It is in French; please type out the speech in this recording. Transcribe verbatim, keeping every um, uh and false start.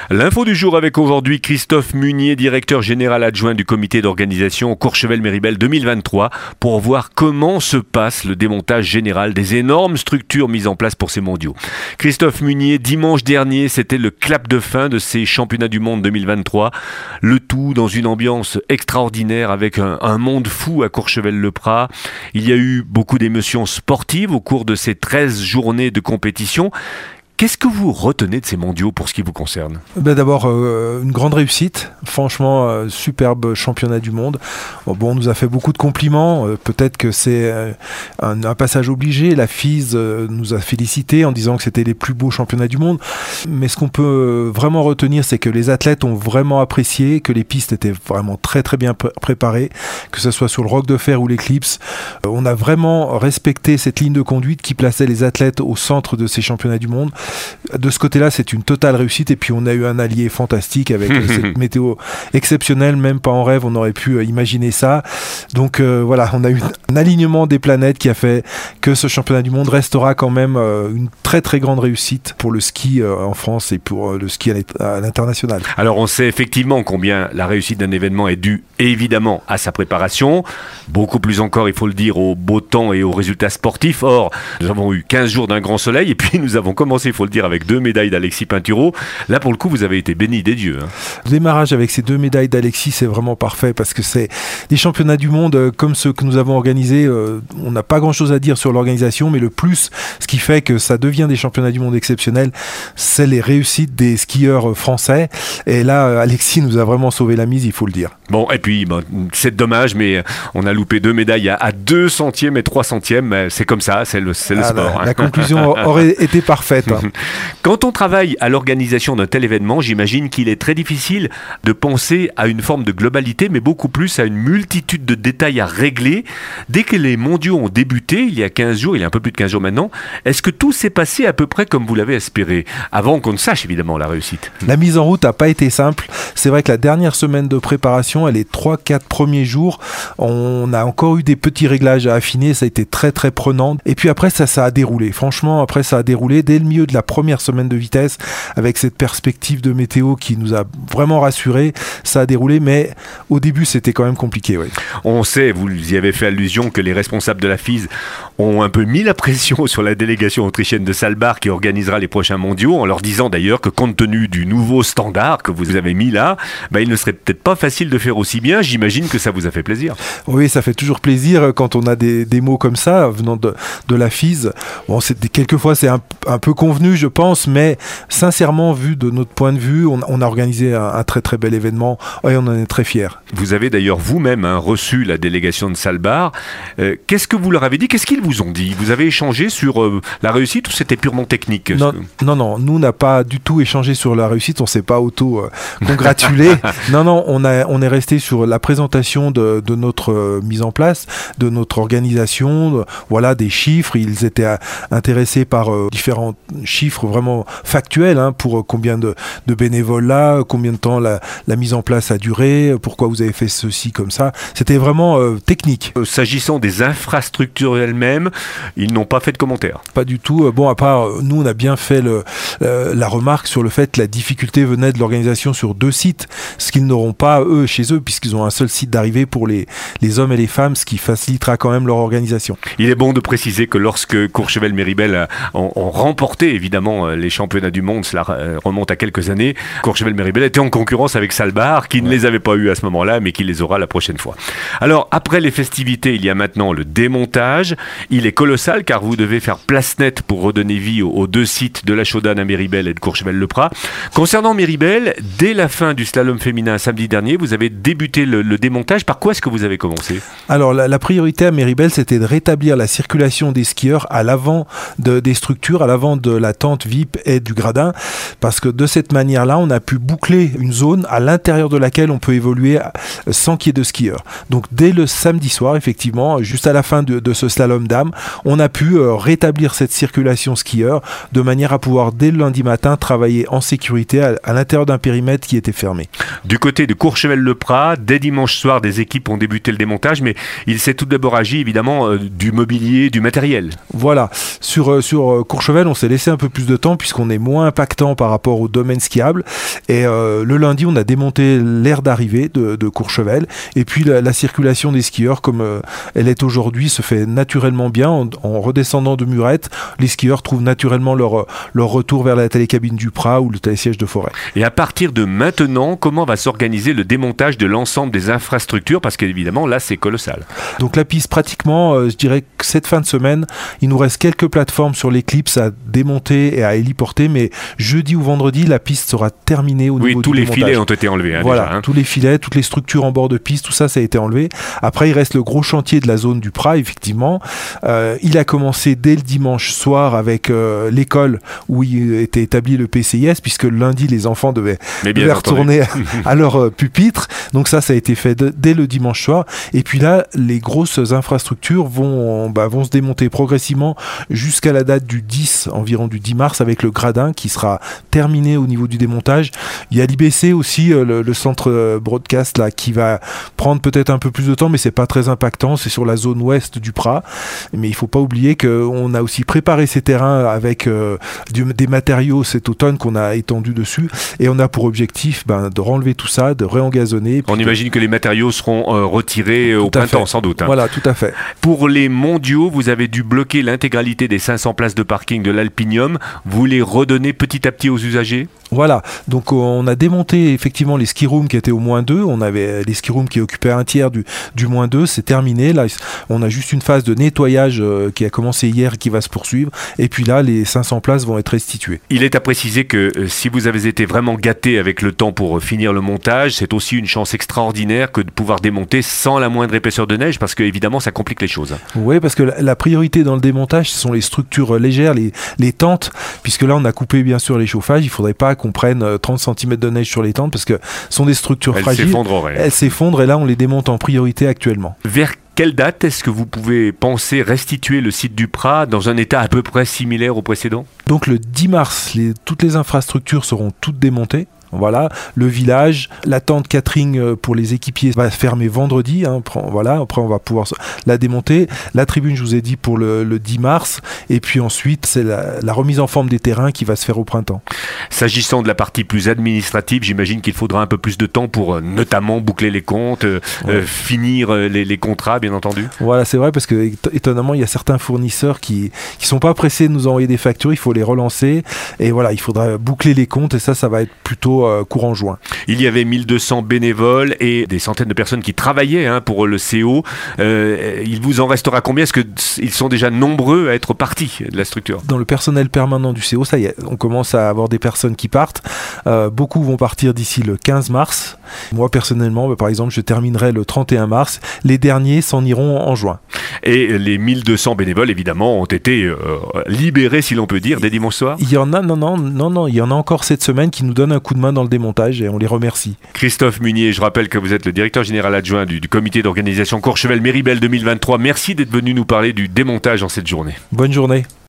L'info du jour avec aujourd'hui Christophe Munier, directeur général adjoint du comité d'organisation Courchevel-Méribel deux mille vingt-trois, pour voir comment se passe le démontage général des énormes structures mises en place pour ces mondiaux. Christophe Munier, dimanche dernier, c'était le clap de fin de ces championnats du monde deux mille vingt-trois. Le tout dans une ambiance extraordinaire avec un, un monde fou à Courchevel-le-Prat. Il y a eu beaucoup d'émotions sportives au cours de ces treize journées de compétition. Qu'est-ce que vous retenez de ces mondiaux pour ce qui vous concerne ? Ben d'abord, euh, une grande réussite. Franchement, euh, superbe championnat du monde. Bon, on nous a fait beaucoup de compliments. Euh, peut-être que c'est euh, un, un passage obligé. La F I S euh, nous a félicité en disant que c'était les plus beaux championnats du monde. Mais ce qu'on peut vraiment retenir, c'est que les athlètes ont vraiment apprécié, que les pistes étaient vraiment très très bien pr- préparées, que ce soit sur le Roc de Fer ou l'Eclipse. Euh, on a vraiment respecté cette ligne de conduite qui plaçait les athlètes au centre de ces championnats du monde. De ce côté-là, c'est une totale réussite. Et puis, on a eu un allié fantastique avec cette météo exceptionnelle. Même pas en rêve, on aurait pu imaginer ça. Donc, euh, voilà, on a eu un alignement des planètes qui a fait que ce championnat du monde restera quand même euh, une très, très grande réussite pour le ski euh, en France et pour euh, le ski à l'international. Alors, on sait effectivement combien la réussite d'un événement est due, évidemment, à sa préparation. Beaucoup plus encore, il faut le dire, au beau temps et aux résultats sportifs. Or, nous avons eu quinze jours d'un grand soleil et puis nous avons commencé, il faut le dire, avec deux médailles d'Alexis Pinturault. Là, pour le coup, vous avez été béni des dieux. Hein. Le démarrage avec ces deux médailles d'Alexis, c'est vraiment parfait parce que c'est des championnats du monde euh, comme ceux que nous avons organisés. Euh, on n'a pas grand-chose à dire sur l'organisation, mais le plus, ce qui fait que ça devient des championnats du monde exceptionnels, c'est les réussites des skieurs français. Et là, Alexis nous a vraiment sauvé la mise, il faut le dire. Bon, et puis, bon, c'est dommage, mais on a loupé deux médailles à, à deux centièmes et trois centièmes. Mais c'est comme ça, c'est le, c'est le ah, sport. La, hein. la conclusion aurait été parfaite. Hein. Quand on travaille à l'organisation d'un tel événement, j'imagine qu'il est très difficile de penser à une forme de globalité, mais beaucoup plus à une multitude de détails à régler. Dès que les mondiaux ont débuté, il y a quinze jours, il y a un peu plus de quinze jours maintenant, est-ce que tout s'est passé à peu près comme vous l'avez espéré, avant qu'on ne sache évidemment la réussite ? La mise en route n'a pas été simple. C'est vrai que la dernière semaine de préparation, les trois quatre premiers jours, on a encore eu des petits réglages à affiner, ça a été très très prenant. Et puis après, ça, ça a déroulé. Franchement, après, ça a déroulé dès le milieu de la première semaine de vitesse, avec cette perspective de météo qui nous a vraiment rassurés. Ça a déroulé, mais au début, c'était quand même compliqué. Oui. On sait, vous y avez fait allusion, que les responsables de la F I S ont un peu mis la pression sur la délégation autrichienne de Saalbach qui organisera les prochains mondiaux, en leur disant d'ailleurs que compte tenu du nouveau standard que vous avez mis là, bah, il ne serait peut-être pas facile de faire aussi bien. J'imagine que ça vous a fait plaisir. Oui, ça fait toujours plaisir quand on a des, des mots comme ça venant de, de la F I S. Bon, c'est, quelquefois, c'est un, un peu convenu, je pense, mais sincèrement, vu de notre point de vue, on, on a organisé un, un très très bel événement et on en est très fiers. Vous avez d'ailleurs vous-même hein, reçu la délégation de Saalbach. Euh, qu'est-ce que vous leur avez dit ? Qu'est-ce qu'ils vous ont dit ? Vous avez échangé sur euh, la réussite ou c'était purement technique ? Non, que... non, non, nous on n'a pas du tout échangé sur la réussite, on ne s'est pas auto-congratulé. Euh, non, non, on, a, on est resté sur la présentation de, de notre euh, mise en place, de notre organisation, de, voilà, des chiffres. Ils étaient à, intéressés par euh, différents chiffres vraiment factuels, hein, pour euh, combien de, de bénévoles là, combien de temps la, la mise en place a duré, pourquoi vous avez fait ceci comme ça. C'était vraiment euh, technique. Euh, s'agissant des infrastructures elles-mêmes, ils n'ont pas fait de commentaires. Pas du tout. Bon, à part, nous, on a bien fait le, euh, la remarque sur le fait que la difficulté venait de l'organisation sur deux sites, ce qu'ils n'auront pas, eux, chez eux, puisqu'ils ont un seul site d'arrivée pour les, les hommes et les femmes, ce qui facilitera quand même leur organisation. Il est bon de préciser que lorsque Courchevel-Méribel ont, ont remporté, évidemment, les championnats du monde, cela remonte à quelques années, Courchevel-Méribel était en concurrence avec Saalbach, qui ouais. ne les avait pas eu à ce moment-là, mais qui les aura la prochaine fois. Alors, après les festivités, il y a maintenant le démontage. Il est colossal, car vous devez faire place nette pour redonner vie aux, aux deux sites de la Chaudane à Méribel et de Courchevel-le-Prat. Concernant Méribel, dès la fin du slalom féminin samedi dernier, vous avez débuté le, le démontage. Par quoi est-ce que vous avez commencé ? Alors, la, la priorité à Méribel, c'était de rétablir la circulation des skieurs à l'avant de, des structures, à l'avant de la tente V I P et du gradin, parce que de cette manière-là, on a pu boucler une zone à l'intérieur de laquelle on peut évoluer sans qu'il y ait de skieurs. Donc, dès le samedi soir, effectivement, juste à la fin de, de ce slalom dames, on a pu euh, rétablir cette circulation skieur de manière à pouvoir dès le lundi matin travailler en sécurité à, à l'intérieur d'un périmètre qui était fermé. Du côté de Courchevel-le-Prat, dès dimanche soir, des équipes ont débuté le démontage, mais il s'est tout d'abord agi évidemment euh, du mobilier, du matériel. Voilà, sur, euh, sur euh, Courchevel, on s'est laissé un peu plus de temps puisqu'on est moins impactant par rapport au domaine skiable. Et euh, le lundi, on a démonté l'aire d'arrivée de, de Courchevel. Et puis la, la circulation des skieurs, comme euh, elle est aujourd'hui, se fait naturellement bien. En, en redescendant de Murette, les skieurs trouvent naturellement leur, leur retour vers la télécabine du Prat ou le télésiège de Forêt. Et à partir de maintenant, comment va s'organiser le démontage de l'ensemble des infrastructures? Parce qu'évidemment, là, c'est colossal. Donc la piste, pratiquement, euh, je dirais que cette fin de semaine, il nous reste quelques plateformes sur l'Eclipse à démonter et à héliporter, mais jeudi ou vendredi, la piste sera terminée au oui, niveau du démontage. Oui, tous les filets ont été enlevés. Hein, voilà, déjà, hein. tous les filets, toutes les structures en bord de piste, tout ça, ça a été enlevé. Après, il reste le gros chantier de la zone du Prat, effectivement. Euh, il a commencé dès le dimanche soir avec euh, l'école où il était établi le P C I S, puisque le lundi, les enfants devaient, devaient retourner à leur euh, pupitre. Donc ça, ça a été fait de, dès le dimanche soir. Et puis là, les grosses infrastructures vont, bah, vont se démonter progressivement jusqu'à la date du dix, environ du dix mars, avec le gradin qui sera terminé au niveau du démontage. Il y a l'I B C aussi, euh, le, le centre euh, broadcast là, qui va prendre peut-être un peu plus de temps, mais c'est pas très impactant. C'est sur la zone ouest du Prat. Mais il faut pas oublier qu'on a aussi préparé ces terrains avec euh, du, des matériaux cet automne qu'on a étendu dessus. Et on a pour objectif ben, de renlever tout ça, de réengazonner. On imagine que les matériaux seront euh, retirés euh, au printemps, sans doute. Hein. Voilà, tout à fait. Pour les mondiaux, vous avez dû bloquer l'intégralité des cinq cents places de parking de l'Alpinium. Vous les redonnez petit à petit aux usagers ? Voilà, donc on a démonté effectivement les ski rooms qui étaient au moins deux. On avait les ski rooms qui occupaient un tiers du, du moins deux. C'est terminé. Là, on a juste une phase de nettoyage euh, qui a commencé hier et qui va se poursuivre. Et puis là, les cinq cents places vont être restituées. Il est à préciser que euh, si vous avez été vraiment gâté avec le temps pour euh, finir le montage, c'est aussi une chance extraordinaire que de pouvoir démonter sans la moindre épaisseur de neige, parce que évidemment, ça complique les choses. Oui, parce que la, la priorité dans le démontage, ce sont les structures légères, les, les tentes, puisque là, on a coupé bien sûr les chauffages. Il ne faudrait pas qu'on prenne trente centimètres de neige sur les tentes, parce que ce sont des structures Elles fragiles. s'effondreraient. Elles s'effondrent, et là, on les démonte en priorité actuellement. Vers quelle date est-ce que vous pouvez penser restituer le site du Prat dans un état à peu près similaire au précédent ? Donc le dix mars, les, toutes les infrastructures seront toutes démontées. Voilà, le village, la tente catering pour les équipiers va fermer vendredi. Hein, voilà, après on va pouvoir la démonter. La tribune, je vous ai dit, pour le, le dix mars. Et puis ensuite, c'est la, la remise en forme des terrains qui va se faire au printemps. S'agissant de la partie plus administrative, j'imagine qu'il faudra un peu plus de temps pour euh, notamment boucler les comptes, euh, ouais. euh, finir euh, les, les contrats, bien entendu. Voilà, c'est vrai, parce que étonnamment, il y a certains fournisseurs qui ne sont pas pressés de nous envoyer des factures. Il faut les relancer. Et voilà, il faudra boucler les comptes. Et ça, ça va être plutôt courant juin. Il y avait mille deux cents bénévoles et des centaines de personnes qui travaillaient hein, pour le C O. Euh, il vous en restera combien ? Est-ce qu'ils sont déjà nombreux à être partis de la structure ? Dans le personnel permanent du C O, ça y est, on commence à avoir des personnes qui partent. Euh, beaucoup vont partir d'ici le quinze mars. Moi, personnellement, bah, par exemple, je terminerai le trente et un mars. Les derniers s'en iront en juin. Et les mille deux cents bénévoles, évidemment, ont été euh, libérés, si l'on peut dire, dès dimanche soir ? Il y en a, non, non, non, non, il y en a encore cette semaine qui nous donnent un coup de main dans le démontage et on les remercie. Christophe Munier, je rappelle que vous êtes le directeur général adjoint du, du comité d'organisation Courchevel Méribel deux mille vingt-trois. Merci d'être venu nous parler du démontage en cette journée. Bonne journée.